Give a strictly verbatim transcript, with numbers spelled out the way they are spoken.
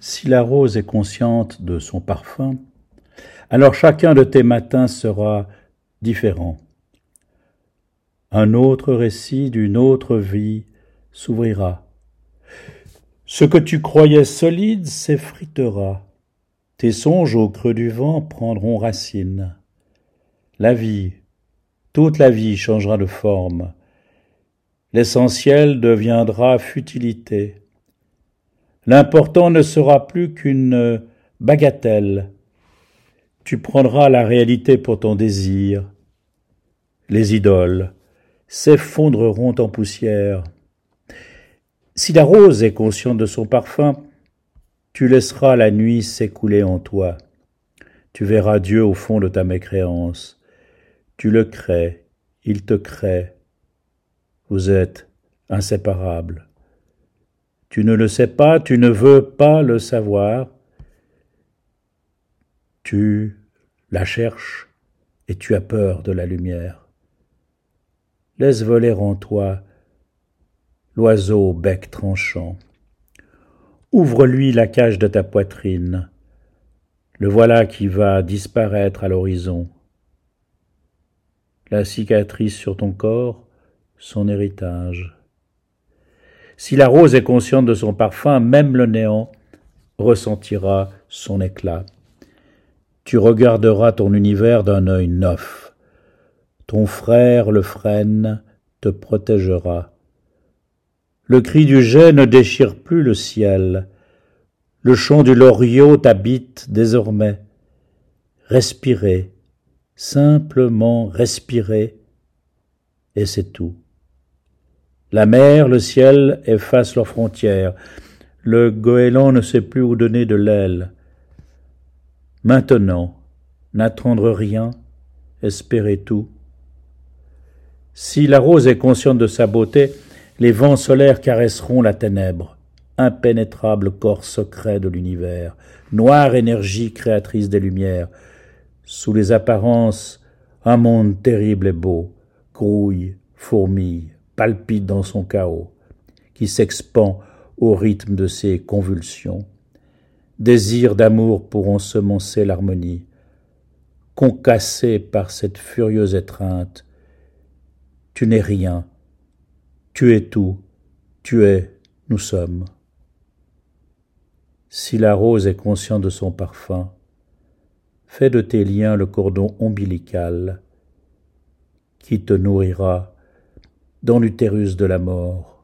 Si la rose est consciente de son parfum, alors chacun de tes matins sera différent. Un autre récit d'une autre vie s'ouvrira. Ce que tu croyais solide s'effritera. Tes songes au creux du vent prendront racine. La vie, toute la vie changera de forme. L'essentiel deviendra futilité. L'important ne sera plus qu'une bagatelle. Tu prendras la réalité pour ton désir. Les idoles s'effondreront en poussière. Si la rose est consciente de son parfum, tu laisseras la nuit s'écouler en toi. Tu verras Dieu au fond de ta mécréance. Tu le crées, il te crée. Vous êtes inséparables. Tu ne le sais pas, tu ne veux pas le savoir. Tu la cherches et tu as peur de la lumière. Laisse voler en toi l'oiseau au bec tranchant. Ouvre-lui la cage de ta poitrine. Le voilà qui va disparaître à l'horizon. La cicatrice sur ton corps, son héritage. Si la rose est consciente de son parfum, même le néant ressentira son éclat. Tu regarderas ton univers d'un œil neuf. Ton frère, le frêne, te protégera. Le cri du geai ne déchire plus le ciel. Le chant du loriot t'habite désormais. Respirez, simplement respirez, et c'est tout. La mer, le ciel effacent leurs frontières. Le goéland ne sait plus où donner de l'aile. Maintenant, n'attendre rien, espérer tout. Si la rose est consciente de sa beauté, les vents solaires caresseront la ténèbre, impénétrable corps secret de l'univers, noire énergie créatrice des lumières. Sous les apparences, un monde terrible et beau, grouille, fourmille, palpite dans son chaos, qui s'expand au rythme de ses convulsions. Désirs d'amour pourront semoncer l'harmonie. Concassé par cette furieuse étreinte, tu n'es rien, tu es tout, tu es, nous sommes. Si la rose est consciente de son parfum, fais de tes liens le cordon ombilical qui te nourrira dans l'utérus de la mort.